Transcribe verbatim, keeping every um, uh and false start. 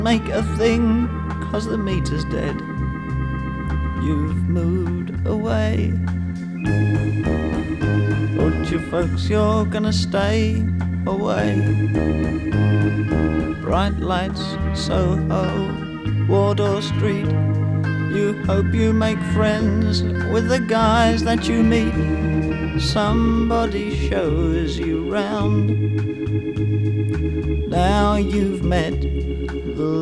make a thing, 'cause the meter's dead. You've moved away. Told you folks you're gonna stay away. Bright lights, Soho, Wardour Street. You hope you make friends with the guys that you meet. Somebody shows you round. Now you've met the